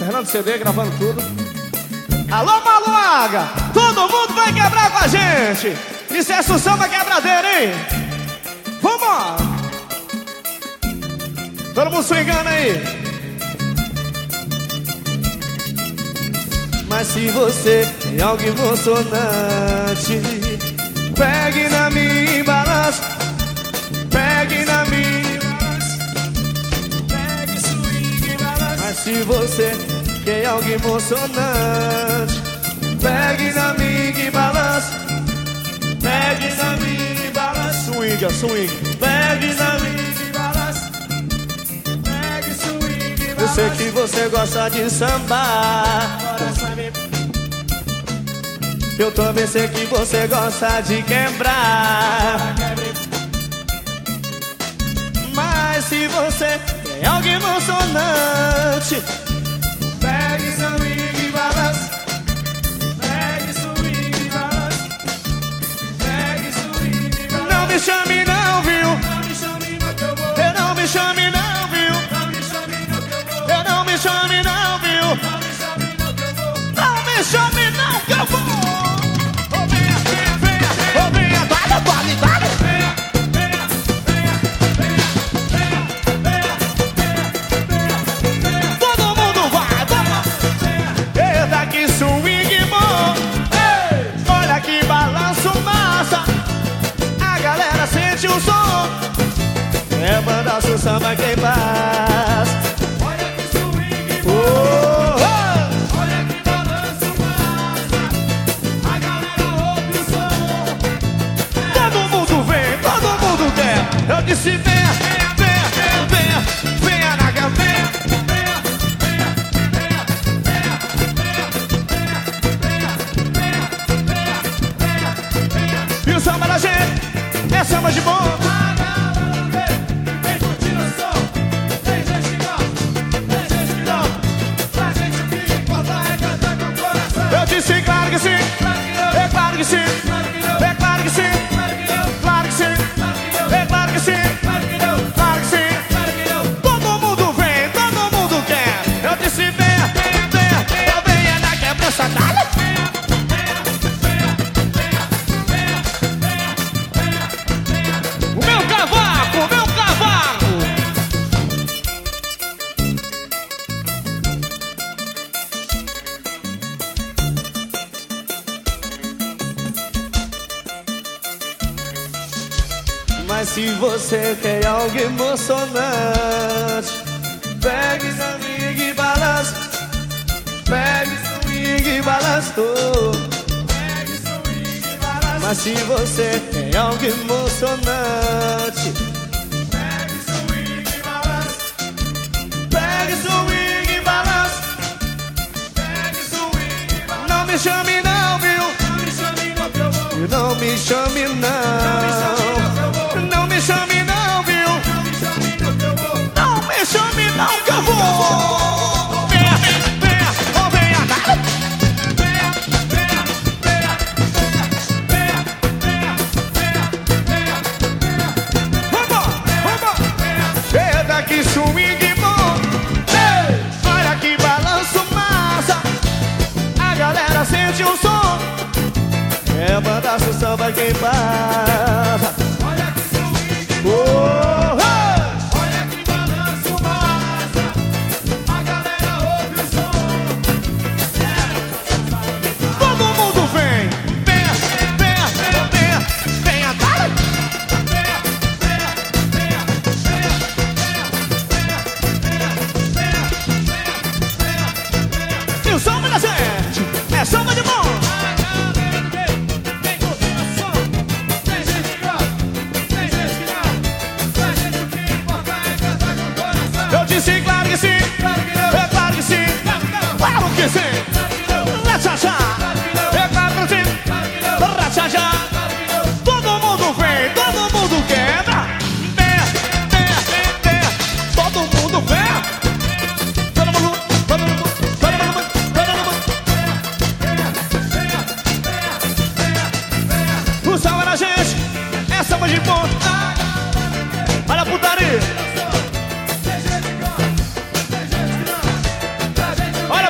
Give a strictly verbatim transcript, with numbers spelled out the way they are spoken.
Fernando C D gravando tudo. Alô, Maluaga! Todo mundo vai quebrar com a gente! Isso é samba quebradeira, hein? Vambora! Todo mundo swingando aí. Mas se você tem algo emocionante, pegue na minha balança, pegue na minha balança, pegue swing balança. Mas se você quer algo emocionante, pegue na minha balança, pegue na minha balança, swing, swing, pegue na minha balança, pegue swing balança. Eu sei que você gosta de sambar, eu também sei que você gosta de quebrar. Mas se você tem algo emocionante, pegue swing balança, pegue swing balança, pegue swing balança. Não me chame não, viu? Não me chame não que eu vou. Eu não me chame não, viu? Não me chame não que eu vou. Eu não me chame não, viu? Não me chame não que eu vou. Não me chame não que eu vou. É banda samba quem faz. Olha que swing, oh, oh. Olha que balanço massa. A galera ouve o som. Todo mundo vem, todo mundo quer. Eu disse venha, venha, venha, venha, venha na caminha. Venha, venha, venha, venha, venha, venha, venha, venha. E o samba da gente é samba de bom. Sim, claro que sim, é claro que sim, é claro que sim, claro que sim, é claro que sim, claro que sim. Todo mundo vem, todo mundo quer. Eu disse venha, venha, venha, eu venha na quebrança, dale. O meu cavaco, o meu cavaco. Mas se você quer algo emocionante, pegue swing e balança, pegue swing e balança, pegue swing e balança. Mas se você quer algo emocionante, pegue swing e balança, pegue swing e balança, pegue swing e balança. Não me chame não, viu? Não me chame não que eu vou. Não me chame não. Não me chame não que eu vou. Não me chame não, viu? Não me chame não que eu vou. Não me chame não que eu vou. Venha, venha, oh venha, venha, venha, venha, venha, venha, venha, venha. Vamos, vamos. Eita que swing bom. Olha que balanço massa. A galera sente o som. É banda samba quem passa. Oh, oh. Olha que balanço massa. A galera ouve o som. Todo mundo vem. Venha, venha, venha, venha, venha, dale. Venha, venha, venha, venha, venha, venha, venha, venha. E o samba da gente é samba de bom. Sim, claro que sim, é claro que sim, claro que sim, ratchachá, é claro que sim, ratchachá. Todo mundo vem, todo mundo quebra, venha, venha, venha, todo mundo vem, todo mundo, todo mundo, todo mundo, todo mundo, venha, venha, venha, venha. O samba da gente é samba de ponta, olha a putaria.